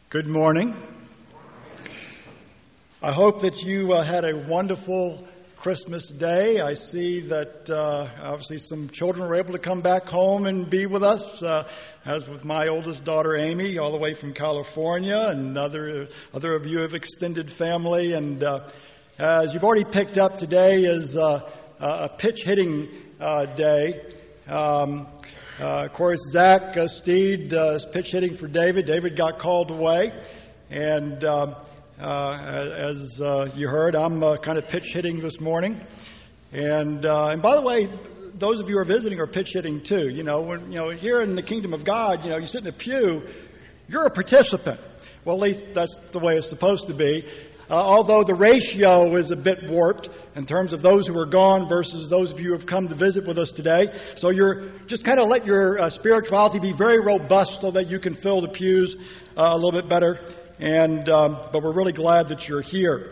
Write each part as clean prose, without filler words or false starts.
Good morning. I hope that you had a wonderful Christmas day. I see that obviously some children were able to come back home and be with us, as with my oldest daughter Amy, all the way from California, and other of you have extended family. And as you've already picked up, today is a pitch hitting day. Of course, Zach Steed is pitch hitting for David. David got called away. And as you heard, I'm kind of pitch hitting this morning. And by the way, those of you who are visiting are pitch hitting too. Here in the kingdom of God, you sit in a pew, you're a participant. Well, at least that's the way it's supposed to be. Although the ratio is a bit warped in terms of those who are gone versus those of you who have come to visit with us today. So you're just kind of let your spirituality be very robust so that you can fill the pews a little bit better. But we're really glad that you're here.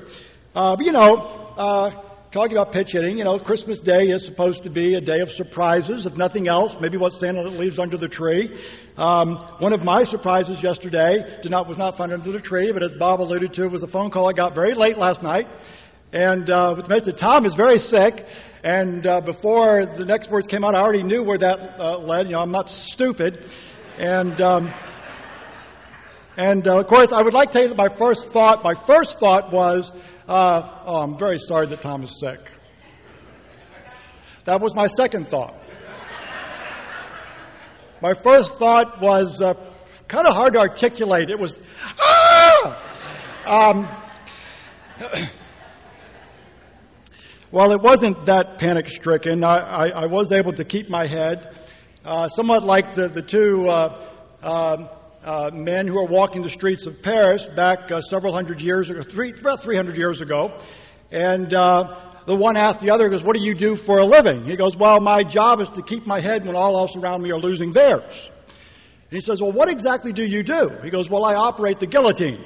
Talking about pitch hitting, Christmas Day is supposed to be a day of surprises, if nothing else. Maybe what Santa leaves under the tree. One of my surprises yesterday was not found under the tree, but as Bob alluded to, it was a phone call I got very late last night. And with Mr. Tom is very sick. And before the next words came out, I already knew where that led. I'm not stupid. And of course, I would like to tell you that my first thought was, I'm very sorry that Tom is sick. That was my second thought. My first thought was kind of hard to articulate. It was, well, it wasn't that panic-stricken. I was able to keep my head, somewhat like the two men who are walking the streets of Paris back several hundred years ago, about 300 years ago. And the one asked the other, goes, "What do you do for a living?" He goes, "Well, my job is to keep my head when all else around me are losing theirs." And he says, "Well, what exactly do you do?" He goes, "Well, I operate the guillotine."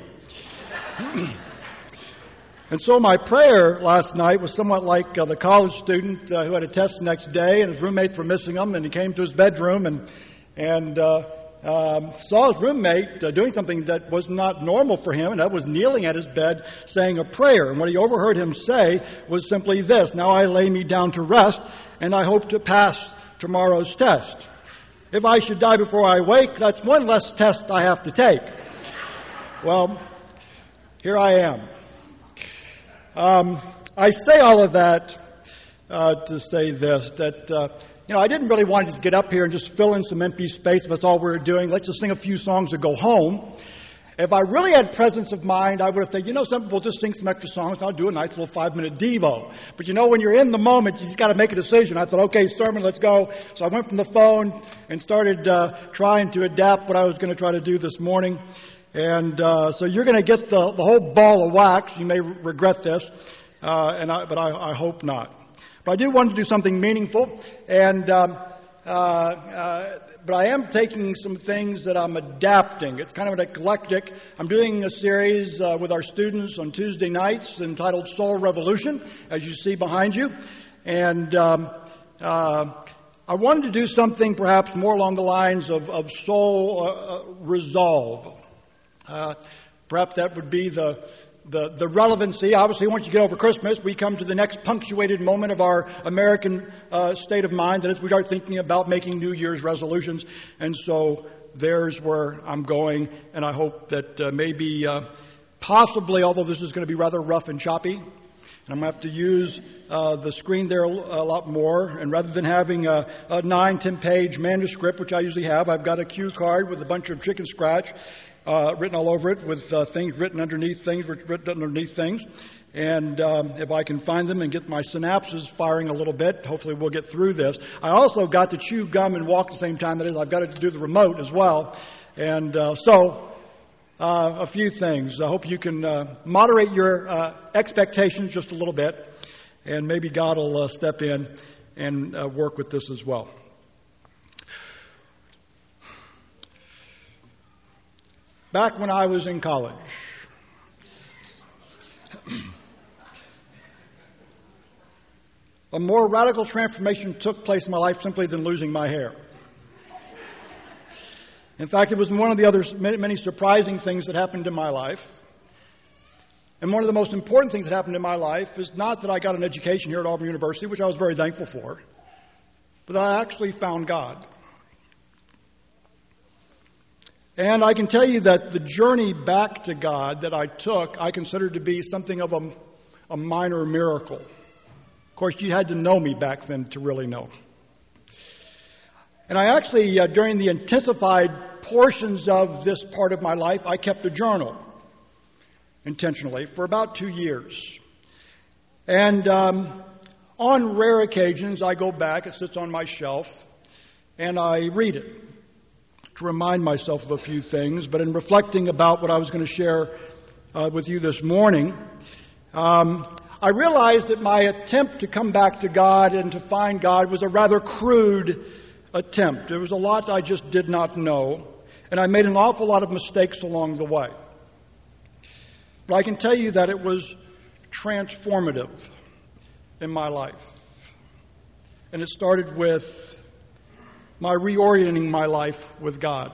And so my prayer last night was somewhat like the college student who had a test the next day, and his roommates were missing him, and he came to his bedroom and saw his roommate doing something that was not normal for him, and that was kneeling at his bed saying a prayer. And what he overheard him say was simply this: "Now I lay me down to rest, and I hope to pass tomorrow's test. If I should die before I wake, that's one less test I have to take." Well, here I am. I say all of that to say this, that I didn't really want to just get up here and just fill in some empty space if that's all we were doing. Let's just sing a few songs and go home. If I really had presence of mind, I would have said, some people just sing some extra songs and I'll do a nice little 5-minute Devo. But when you're in the moment, you just got to make a decision. I thought, okay, sermon, let's go. So I went from the phone and started trying to adapt what I was going to try to do this morning. And so you're going to get the whole ball of wax. You may regret this, but I hope not. But I do want to do something meaningful, but I am taking some things that I'm adapting. It's kind of an eclectic. I'm doing a series with our students on Tuesday nights entitled Soul Revolution, as you see behind you. And I wanted to do something perhaps more along the lines of soul resolve. Perhaps that would be the relevancy. Obviously, once you get over Christmas, we come to the next punctuated moment of our American state of mind, that is, we start thinking about making New Year's resolutions. And so there's where I'm going, and I hope that maybe, possibly, although this is going to be rather rough and choppy, and I'm going to have to use the screen there a lot more, and rather than having a 9-10-page manuscript, which I usually have, I've got a cue card with a bunch of chicken scratch written all over it, with things written underneath things. And if I can find them and get my synapses firing a little bit, hopefully we'll get through this. I also got to chew gum and walk at the same time. That is, I've got to do the remote as well. And so a few things. I hope you can moderate your expectations just a little bit, and maybe God will step in and work with this as well. Back when I was in college, a more radical transformation took place in my life simply than losing my hair. In fact, it was one of the other many surprising things that happened in my life. And one of the most important things that happened in my life is not that I got an education here at Auburn University, which I was very thankful for, but that I actually found God. And I can tell you that the journey back to God that I took, I considered to be something of a minor miracle. Of course, you had to know me back then to really know. And I actually, during the intensified portions of this part of my life, I kept a journal intentionally for about 2 years. And on rare occasions, I go back, it sits on my shelf, and I read it to remind myself of a few things. But in reflecting about what I was going to share with you this morning, I realized that my attempt to come back to God and to find God was a rather crude attempt. There was a lot I just did not know, and I made an awful lot of mistakes along the way. But I can tell you that it was transformative in my life. And it started with my reorienting my life with God.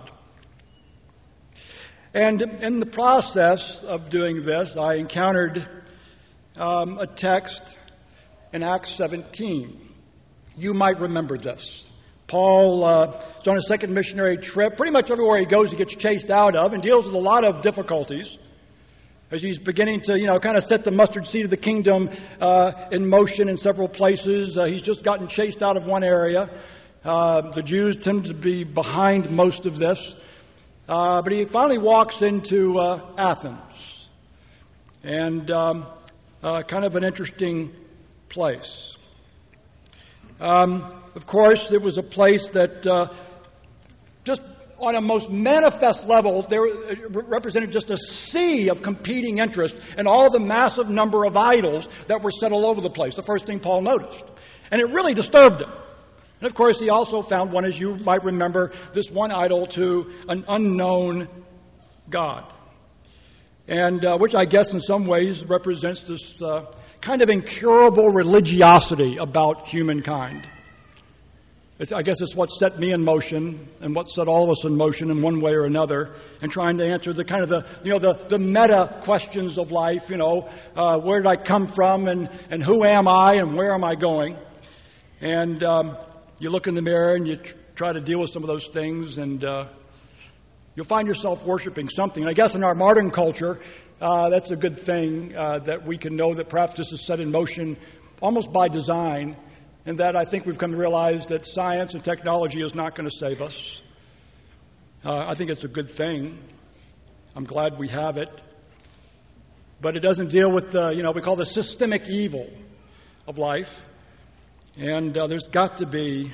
And in the process of doing this, I encountered a text in Acts 17. You might remember this. Paul is on a second missionary trip. Pretty much everywhere he goes, he gets chased out of and deals with a lot of difficulties as he's beginning to, kind of set the mustard seed of the kingdom in motion in several places. He's just gotten chased out of one area. The Jews tend to be behind most of this. But he finally walks into Athens. And kind of an interesting place. Of course, it was a place that just on a most manifest level, there represented just a sea of competing interests and all the massive number of idols that were set all over the place. The first thing Paul noticed. And it really disturbed him. And of course, he also found one, as you might remember, this one idol to an unknown God. And which I guess in some ways represents this kind of incurable religiosity about humankind. I guess it's what set me in motion and what set all of us in motion in one way or another, and trying to answer the kind of the meta questions of life. Where did I come from, and who am I, and where am I going? And you look in the mirror and you try to deal with some of those things, and you'll find yourself worshiping something. And I guess in our modern culture, that's a good thing that we can know that perhaps this is set in motion almost by design. And that I think we've come to realize that science and technology is not going to save us. I think it's a good thing. I'm glad we have it. But it doesn't deal with, we call the systemic evil of life. And there's got to be,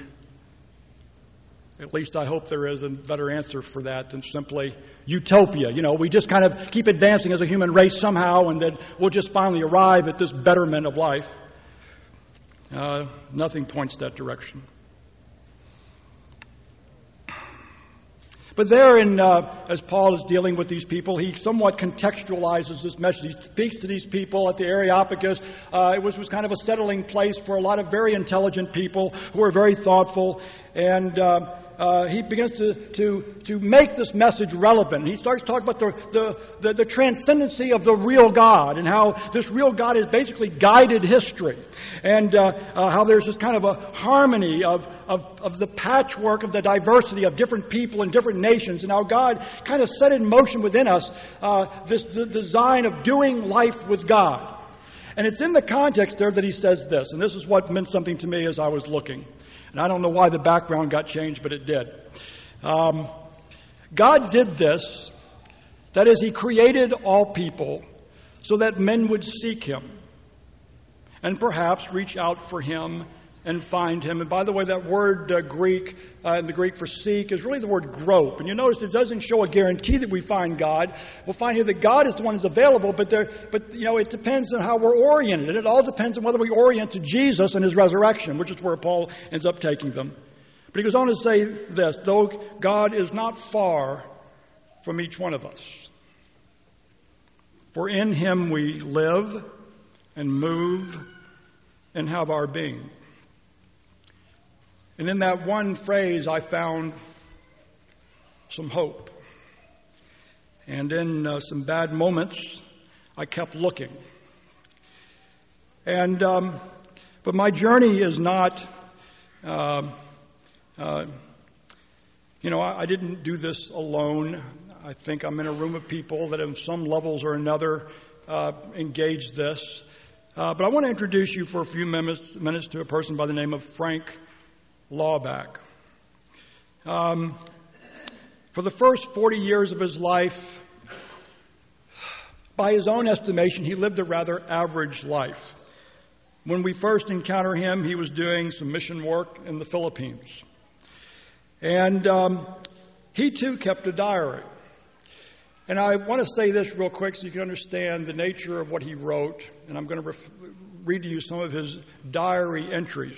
at least I hope there is, a better answer for that than simply utopia. We just kind of keep advancing as a human race somehow, and then we'll just finally arrive at this betterment of life. Nothing points that direction. But there, as Paul is dealing with these people, he somewhat contextualizes this message. He speaks to these people at the Areopagus. It was kind of a settling place for a lot of very intelligent people who were very thoughtful. And he begins to make this message relevant. He starts talking about the transcendency of the real God, and how this real God has basically guided history, and how there's this kind of a harmony of the patchwork of the diversity of different people and different nations, and how God kind of set in motion within us this design of doing life with God. And it's in the context there that he says this, and this is what meant something to me as I was looking. And I don't know why the background got changed, but it did. God did this, that is, he created all people so that men would seek him and perhaps reach out for him and find him. And by the way, that word Greek, in the Greek for seek, is really the word grope. And you notice it doesn't show a guarantee that we find God. We'll find here that God is the one who's available, but it depends on how we're oriented. And it all depends on whether we orient to Jesus and his resurrection, which is where Paul ends up taking them. But he goes on to say this: though God is not far from each one of us, for in him we live and move and have our being. And in that one phrase, I found some hope. And in some bad moments, I kept looking. And but my journey is not, I didn't do this alone. I think I'm in a room of people that on some levels or another engage this. But I want to introduce you for a few minutes to a person by the name of Frank Laubach. For the first 40 years of his life, by his own estimation, he lived a rather average life. When we first encountered him, he was doing some mission work in the Philippines. And he too kept a diary. And I want to say this real quick so you can understand the nature of what he wrote. And I'm going to read to you some of his diary entries.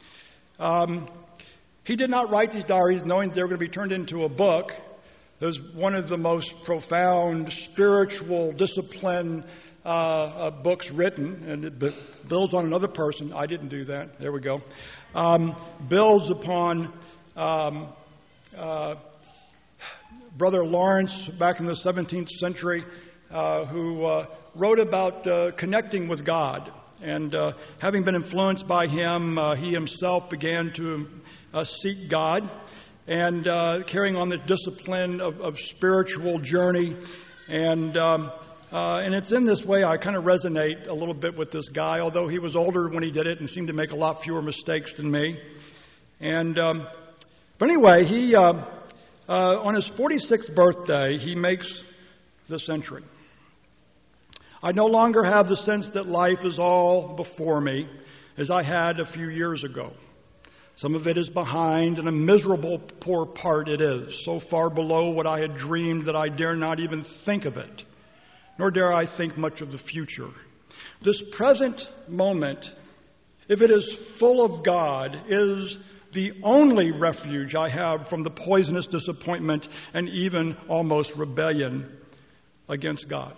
He did not write these diaries knowing they were going to be turned into a book. It was one of the most profound spiritual discipline books written, and it builds on another person. I didn't do that. There we go. Builds upon Brother Lawrence back in the 17th century, who wrote about connecting with God. And having been influenced by him, he himself began to seek God and carrying on the discipline of spiritual journey. And it's in this way I kind of resonate a little bit with this guy, although he was older when he did it and seemed to make a lot fewer mistakes than me. And but anyway, he on his 46th birthday, he makes this entry. I no longer have the sense that life is all before me as I had a few years ago. Some of it is behind, and a miserable poor part it is, so far below what I had dreamed that I dare not even think of it, nor dare I think much of the future. This present moment, if it is full of God, is the only refuge I have from the poisonous disappointment and even almost rebellion against God.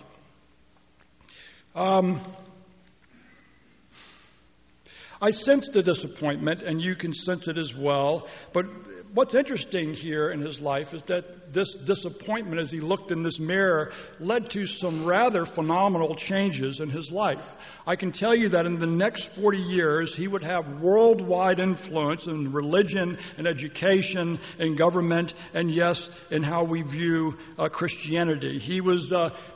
I sense the disappointment, and you can sense it as well. But what's interesting here in his life is that this disappointment, as he looked in this mirror, led to some rather phenomenal changes in his life. I can tell you that in the next 40 years, he would have worldwide influence in religion and education and government, and yes, in how we view Christianity. He was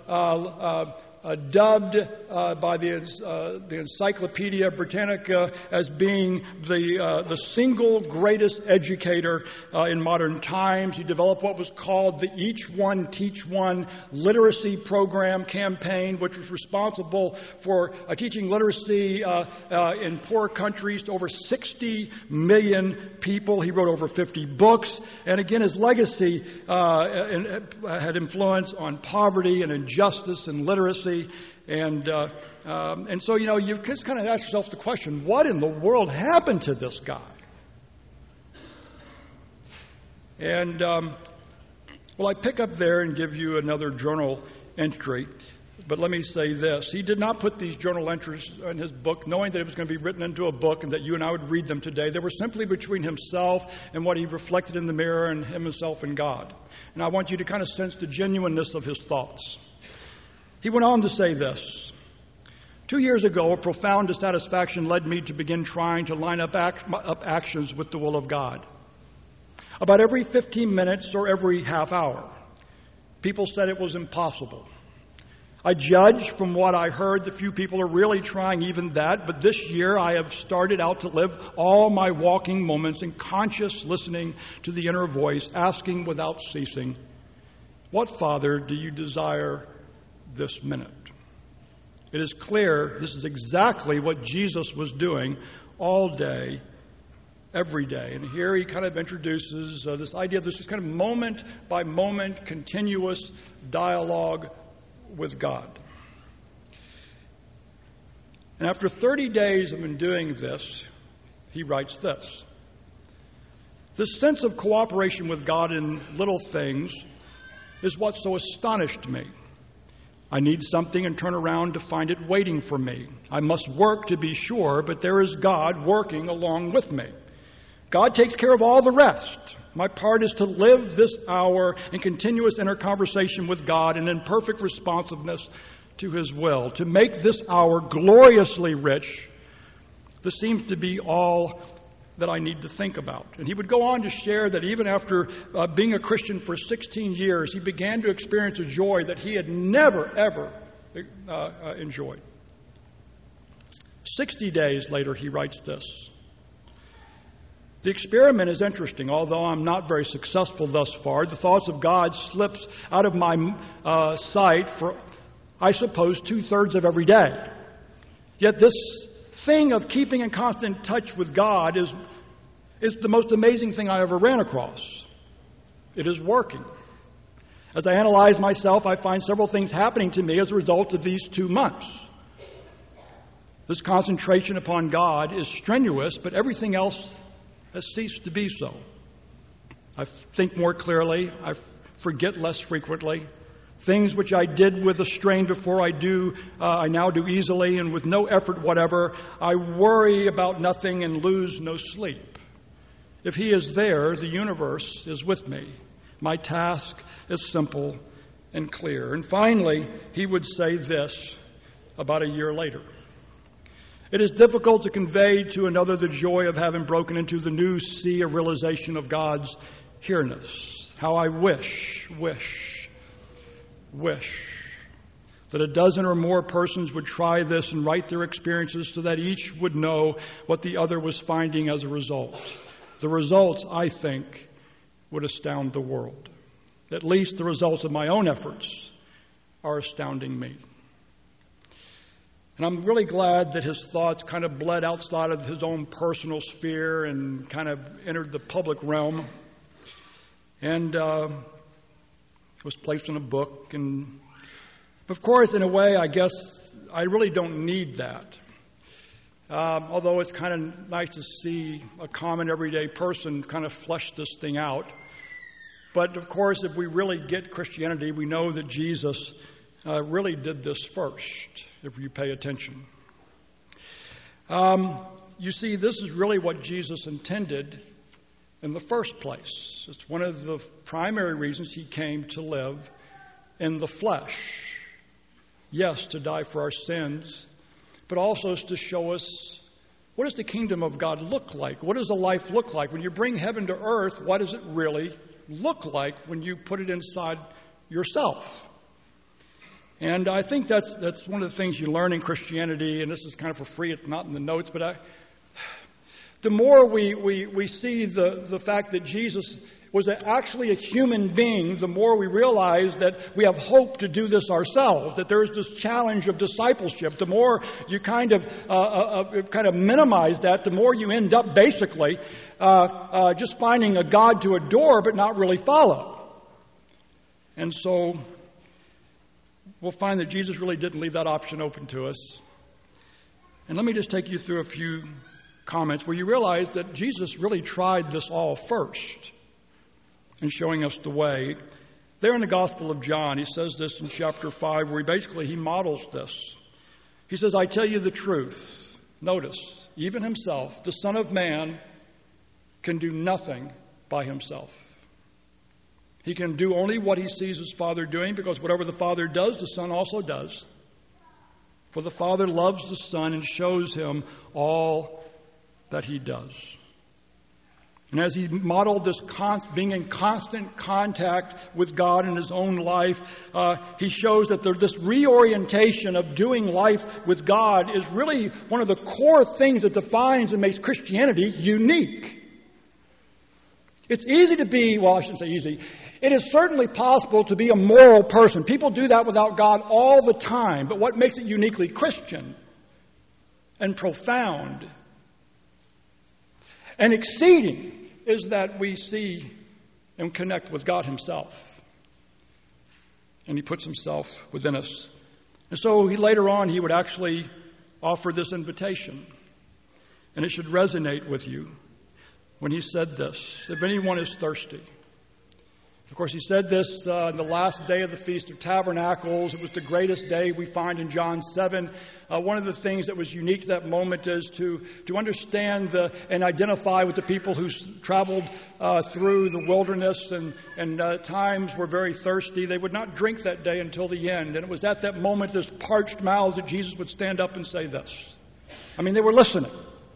dubbed by the Encyclopedia Britannica as being the single greatest educator in modern times. He developed what was called the Each One Teach One literacy program campaign, which was responsible for teaching literacy in poor countries to over 60 million people. He wrote over 50 books, and again, his legacy had influence on poverty and injustice and literacy. And so, you just kind of ask yourself the question, what in the world happened to this guy? And, I pick up there and give you another journal entry. But let me say this. He did not put these journal entries in his book knowing that it was going to be written into a book and that you and I would read them today. They were simply between himself and what he reflected in the mirror and himself and God. And I want you to kind of sense the genuineness of his thoughts. He went on to say this. 2 years ago, a profound dissatisfaction led me to begin trying to line up actions with the will of God. About every 15 minutes or every half hour, people said it was impossible. I judge from what I heard that few people are really trying even that, but this year I have started out to live all my walking moments in conscious listening to the inner voice, asking without ceasing, "What, Father, do you desire this minute?" It is clear this is exactly what Jesus was doing all day, every day. And here he kind of introduces this idea of this kind of moment by moment continuous dialogue with God. And after 30 days of doing this, he writes this. This sense of cooperation with God in little things is what so astonished me. I need something and turn around to find it waiting for me. I must work to be sure, but there is God working along with me. God takes care of all the rest. My part is to live this hour in continuous inner conversation with God and in perfect responsiveness to His will, to make this hour gloriously rich. This seems to be all that I need to think about. And he would go on to share that even after being a Christian for 16 years, he began to experience a joy that he had never, ever enjoyed. 60 days later, he writes this. The experiment is interesting. Although I'm not very successful thus far, the thoughts of God slips out of my sight for, I suppose, 2/3 of every day. Yet this thing of keeping in constant touch with God is the most amazing thing I ever ran across. It is working. As I analyze myself, I find several things happening to me as a result of these 2 months. This concentration upon God is strenuous, but everything else has ceased to be so. I think more clearly. I forget less frequently. Things which I did with a strain before I now do easily and with no effort whatever. I worry about nothing and lose no sleep. If He is there, the universe is with me. My task is simple and clear. And finally, he would say this about a year later. It is difficult to convey to another the joy of having broken into the new sea of realization of God's here-ness. How I wish that a dozen or more persons would try this and write their experiences so that each would know what the other was finding as a result. The results, I think, would astound the world. At least the results of my own efforts are astounding me. And I'm really glad that his thoughts kind of bled outside of his own personal sphere and kind of entered the public realm. And was placed in a book. And of course, in a way, I guess I really don't need that. Although it's kind of nice to see a common everyday person kind of flesh this thing out. But of course, if we really get Christianity, we know that Jesus really did this first, if you pay attention. You see, this is really what Jesus intended in the first place. It's one of the primary reasons He came to live in the flesh. Yes, to die for our sins, but also to show us, what does the kingdom of God look like? What does a life look like? When you bring heaven to earth, what does it really look like when you put it inside yourself? And I think that's one of the things you learn in Christianity, and this is kind of for free, it's not in the notes, but the more we see the fact that Jesus was actually a human being, the more we realize that we have hope to do this ourselves, that there's this challenge of discipleship. The more you kind of minimize that, the more you end up basically just finding a God to adore but not really follow. And so we'll find that Jesus really didn't leave that option open to us. And let me just take you through a few comments where you realize that Jesus really tried this all first in showing us the way. There in the Gospel of John, he says this in chapter 5, where he models this. He says, I tell you the truth. Notice, even himself, the Son of Man, can do nothing by himself. He can do only what he sees his Father doing, because whatever the Father does, the Son also does. For the Father loves the Son and shows him all that he does. And as he modeled this being in constant contact with God in his own life, he shows that this reorientation of doing life with God is really one of the core things that defines and makes Christianity unique. It's easy to be, well, I shouldn't say easy. It is certainly possible to be a moral person. People do that without God all the time. But what makes it uniquely Christian and profound and exceeding is that we see and connect with God himself. And he puts himself within us. And so later on, he would actually offer this invitation. And it should resonate with you when he said this. If anyone is thirsty, Of course, he said this on the last day of the Feast of Tabernacles. It was the greatest day we find in John 7. One of the things that was unique to that moment is to understand and identify with the people who traveled through the wilderness and at times were very thirsty. They would not drink that day until the end. And it was at that moment, this parched mouths, that Jesus would stand up and say this. I mean, they were listening.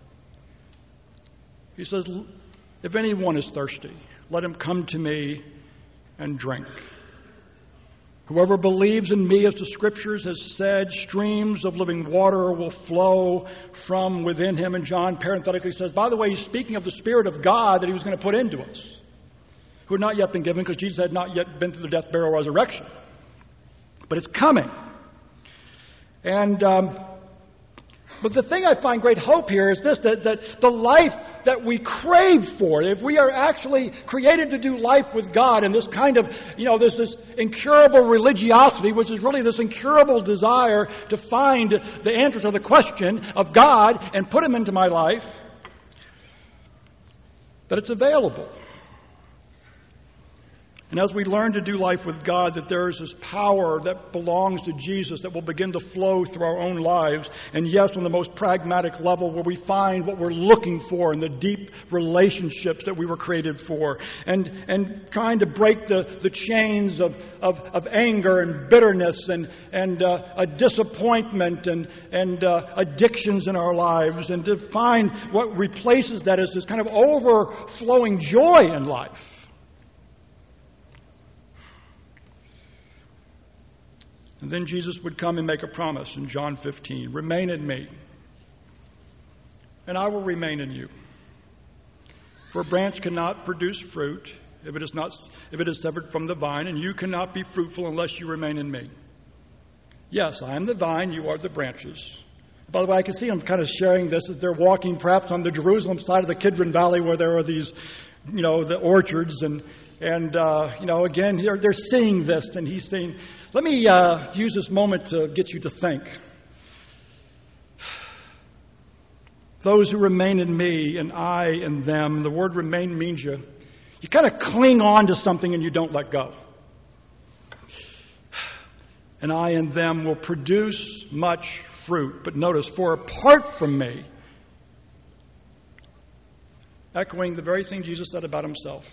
He says, if anyone is thirsty, let him come to me and drink. Whoever believes in me, as the Scriptures has said, streams of living water will flow from within him. And John parenthetically says, by the way, he's speaking of the Spirit of God that he was going to put into us, who had not yet been given because Jesus had not yet been through the death, burial, resurrection. But it's coming. And but the thing I find great hope here is this, that the life that we crave for, if we are actually created to do life with God, and this kind of, there's this incurable religiosity, which is really this incurable desire to find the answer to the question of God and put him into my life, that it's available. And as we learn to do life with God, that there is this power that belongs to Jesus that will begin to flow through our own lives. And yes, on the most pragmatic level, where we find what we're looking for in the deep relationships that we were created for. And trying to break the chains of anger and bitterness and a disappointment and addictions in our lives. And to find what replaces that is this kind of overflowing joy in life. And then Jesus would come and make a promise in John 15. Remain in me, and I will remain in you. For a branch cannot produce fruit if it is severed from the vine, and you cannot be fruitful unless you remain in me. Yes, I am the vine, you are the branches. By the way, I can see them kind of sharing this as they're walking perhaps on the Jerusalem side of the Kidron Valley where there are these, the orchards and again, they're seeing this, and he's saying, let me use this moment to get you to think. Those who remain in me and I in them, the word remain means you kind of cling on to something and you don't let go. And I and them will produce much fruit. But notice, for apart from me, echoing the very thing Jesus said about himself,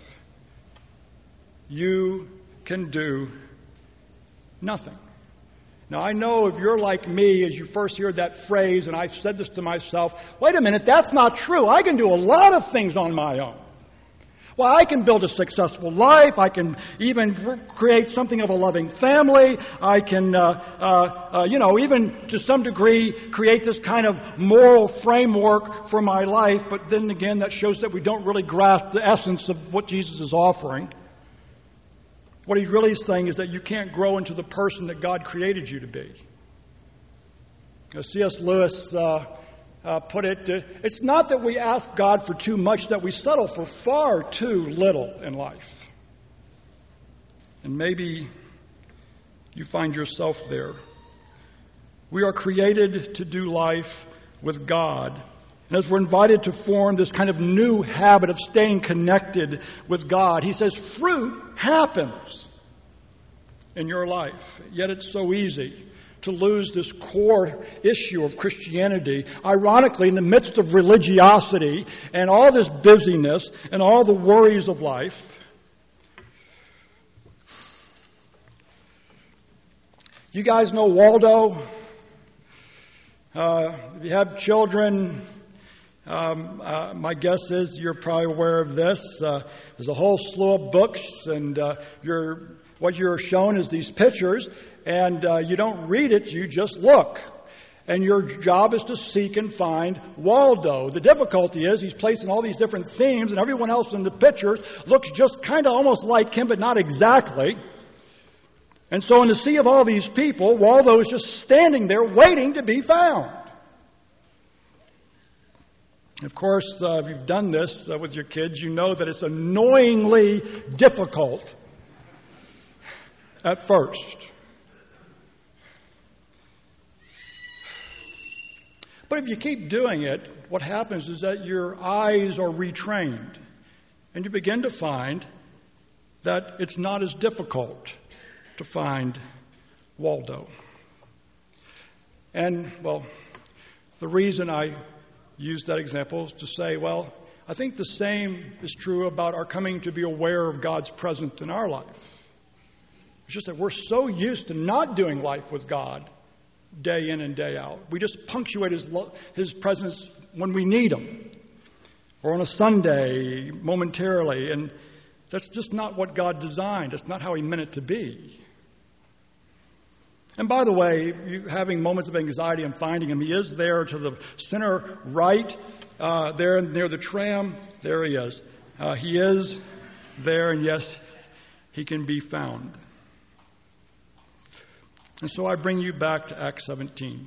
you can do nothing. Now, I know if you're like me, as you first hear that phrase, and I've said this to myself, wait a minute, that's not true. I can do a lot of things on my own. Well, I can build a successful life. I can even create something of a loving family. I can, even to some degree create this kind of moral framework for my life. But then again, that shows that we don't really grasp the essence of what Jesus is offering. What he's really saying is that you can't grow into the person that God created you to be. As C.S. Lewis put it, it's not that we ask God for too much, that we settle for far too little in life. And maybe you find yourself there. We are created to do life with God. And as we're invited to form this kind of new habit of staying connected with God, he says fruit happens in your life. Yet it's so easy to lose this core issue of Christianity. Ironically, in the midst of religiosity and all this busyness and all the worries of life, you guys know Waldo? If you have children, my guess is you're probably aware of this. There's a whole slew of books, and what you're shown is these pictures, and you don't read it, you just look. And your job is to seek and find Waldo. The difficulty is he's placed in all these different themes, and everyone else in the pictures looks just kind of almost like him, but not exactly. And so in the sea of all these people, Waldo is just standing there waiting to be found. Of course, if you've done this with your kids, you know that it's annoyingly difficult at first. But if you keep doing it, what happens is that your eyes are retrained, and you begin to find that it's not as difficult to find Waldo. And, well, the reason I use that example is to say, well, I think the same is true about our coming to be aware of God's presence in our life. It's just that we're so used to not doing life with God day in and day out. We just punctuate His presence when we need Him, or on a Sunday, momentarily, and that's just not what God designed. That's not how He meant it to be. And by the way, you having moments of anxiety and finding Him, He is there to the center right, there near the tram. There He is. He is there, and yes, He can be found. And so I bring you back to Acts 17.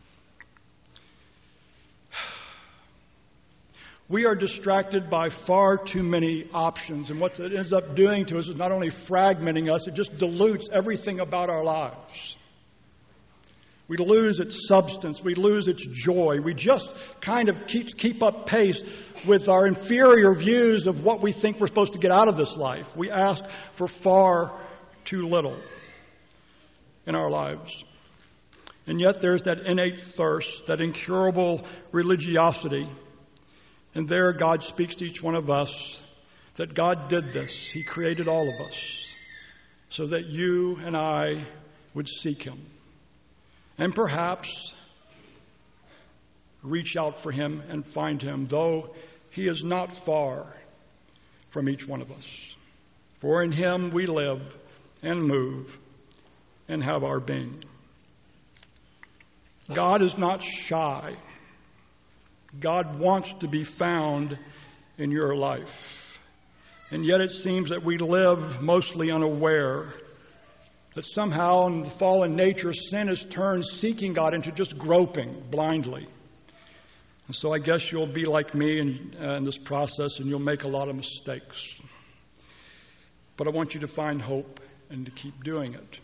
We are distracted by far too many options, and what it ends up doing to us is not only fragmenting us, it just dilutes everything about our lives. We lose its substance. We lose its joy. We just kind of keep up pace with our inferior views of what we think we're supposed to get out of this life. We ask for far too little in our lives. And yet there's that innate thirst, that incurable religiosity. And there God speaks to each one of us that God did this. He created all of us so that you and I would seek Him. And perhaps reach out for Him and find Him, though He is not far from each one of us. For in Him we live and move and have our being. God is not shy. God wants to be found in your life. And yet it seems that we live mostly unaware that somehow in the fallen nature, sin has turned seeking God into just groping blindly. And so I guess you'll be like me in this process, and you'll make a lot of mistakes. But I want you to find hope and to keep doing it.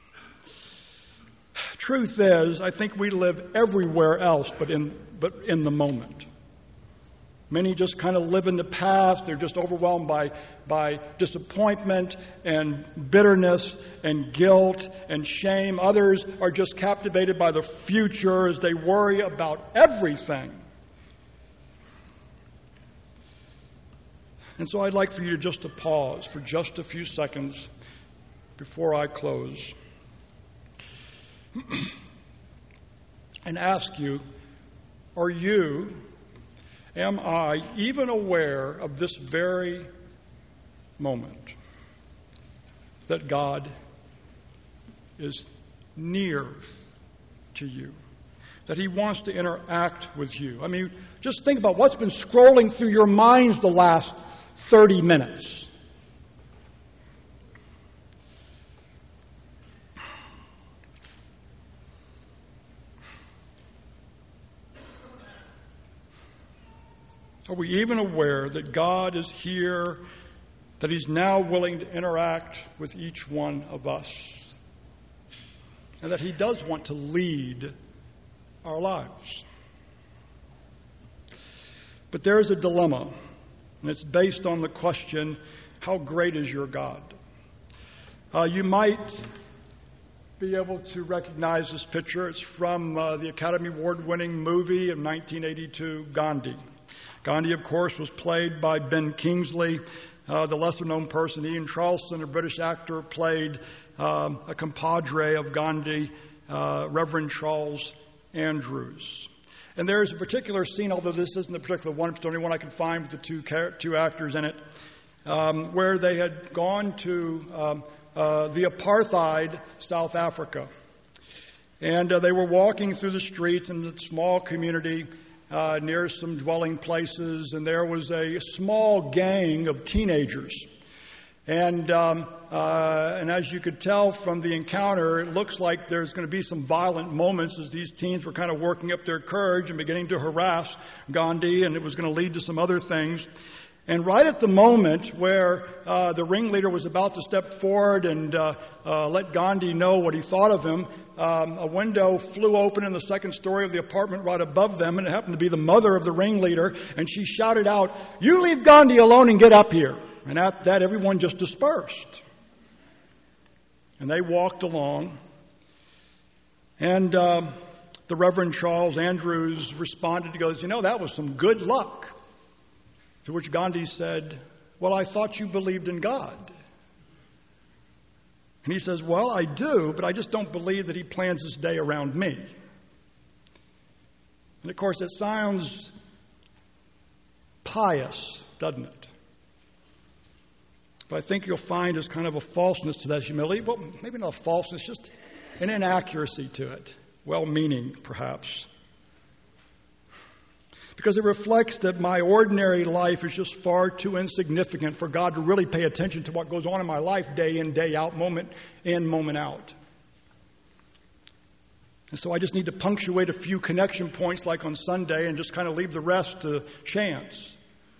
Truth is, I think we live everywhere else but in the moment. Many just kind of live in the past. They're just overwhelmed by disappointment and bitterness and guilt and shame. Others are just captivated by the future as they worry about everything. And so I'd like for you just to pause for just a few seconds before I close and ask you, am I even aware of this very moment that God is near to you, that He wants to interact with you? I mean, just think about what's been scrolling through your minds the last 30 minutes. Are we even aware that God is here, that He's now willing to interact with each one of us, and that He does want to lead our lives? But there is a dilemma, and it's based on the question, how great is your God? You might be able to recognize this picture. It's from the Academy Award-winning movie of 1982, Gandhi. Gandhi, of course, was played by Ben Kingsley. The lesser-known person, Ian Charleston, a British actor, played a compadre of Gandhi, Reverend Charles Andrews. And there is a particular scene, although this isn't a particular one, it's the only one I can find with the two actors in it, where they had gone to the apartheid South Africa. And they were walking through the streets in a small community near some dwelling places, and there was a small gang of teenagers. And as you could tell from the encounter, it looks like there's going to be some violent moments as these teens were kind of working up their courage and beginning to harass Gandhi, and it was going to lead to some other things. And right at the moment where the ringleader was about to step forward and let Gandhi know what he thought of him, a window flew open in the second story of the apartment right above them, and it happened to be the mother of the ringleader, and she shouted out, "You leave Gandhi alone and get up here." And after that, everyone just dispersed. And they walked along. And the Reverend Charles Andrews responded. He goes, that was some good luck. To which Gandhi said, well, I thought you believed in God. And he says, well, I do, but I just don't believe that he plans this day around me. And of course, it sounds pious, doesn't it? But I think you'll find there's kind of a falseness to that humility. Well, maybe not a falseness, just an inaccuracy to it. Well-meaning, perhaps. Because it reflects that my ordinary life is just far too insignificant for God to really pay attention to what goes on in my life day in, day out, moment in, moment out. And so I just need to punctuate a few connection points like on Sunday and just kind of leave the rest to chance.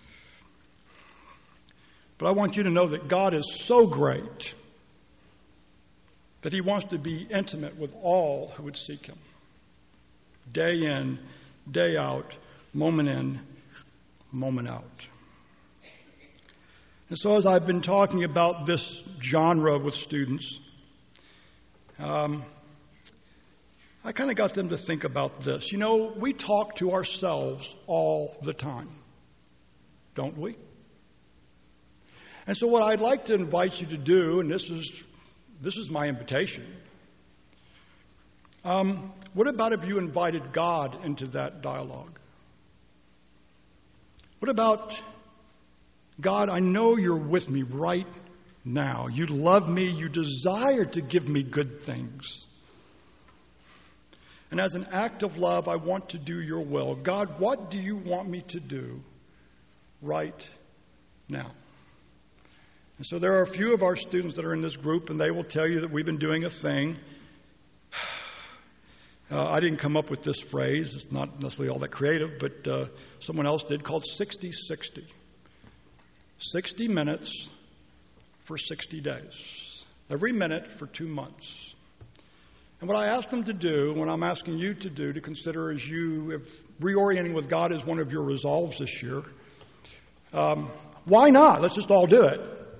But I want you to know that God is so great that he wants to be intimate with all who would seek him. Day in, day out, moment in, moment out. And so as I've been talking about this genre with students, I kind of got them to think about this. We talk to ourselves all the time, don't we? And so what I'd like to invite you to do, and this is my invitation. What about if you invited God into that dialogue? What about, God, I know you're with me right now. You love me. You desire to give me good things. And as an act of love, I want to do your will. God, what do you want me to do right now? And so there are a few of our students that are in this group, and they will tell you that we've been doing a thing. I didn't come up with this phrase. It's not necessarily all that creative, but someone else did, called 60-60. 60 minutes for 60 days. Every minute for 2 months. And what I asked them to do, what I'm asking you to do, to consider as if reorienting with God is one of your resolves this year, why not? Let's just all do it.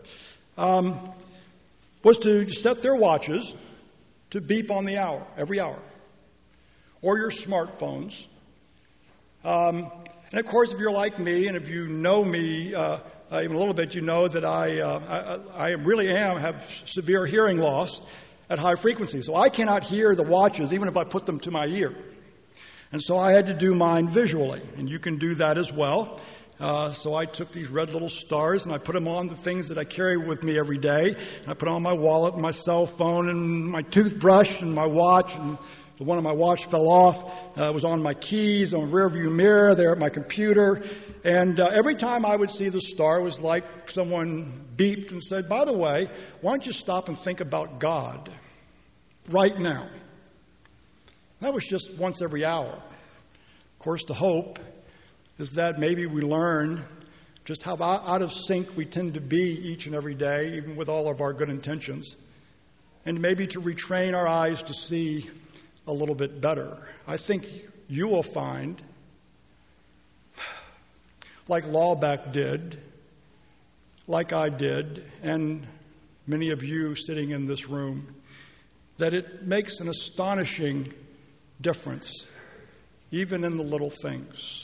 Was to set their watches to beep on the hour, every hour, or your smartphones. And of course, if you're like me, and if you know me even a little bit, you know that I really have severe hearing loss at high frequency. So I cannot hear the watches even if I put them to my ear. And so I had to do mine visually, and you can do that as well. So I took these red little stars and I put them on the things that I carry with me every day. And I put on my wallet and my cell phone and my toothbrush and my watch. And the one on my watch fell off. It was on my keys, on the rearview mirror, there at my computer. And every time I would see the star, it was like someone beeped and said, by the way, why don't you stop and think about God right now? That was just once every hour. Of course, the hope is that maybe we learn just how out of sync we tend to be each and every day, even with all of our good intentions, and maybe to retrain our eyes to see a little bit better. I think you will find, like Lawback did, like I did, and many of you sitting in this room, that it makes an astonishing difference, even in the little things.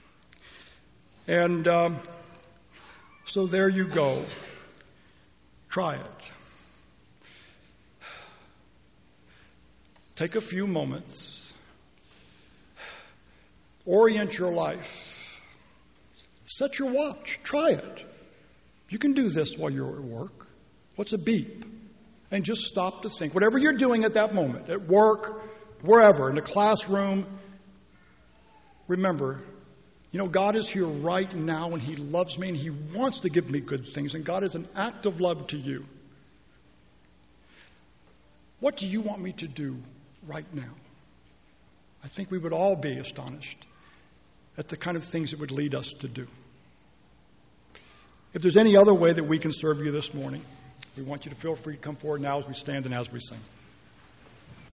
And so there you go. Try it. Take a few moments. Orient your life. Set your watch. Try it. You can do this while you're at work. What's a beep? And just stop to think. Whatever you're doing at that moment, at work, wherever, in the classroom, remember, God is here right now, and he loves me, and he wants to give me good things, and God is an act of love to you. What do you want me to do right now? I think we would all be astonished at the kind of things it would lead us to do. If there's any other way that we can serve you this morning, we want you to feel free to come forward now as we stand and as we sing.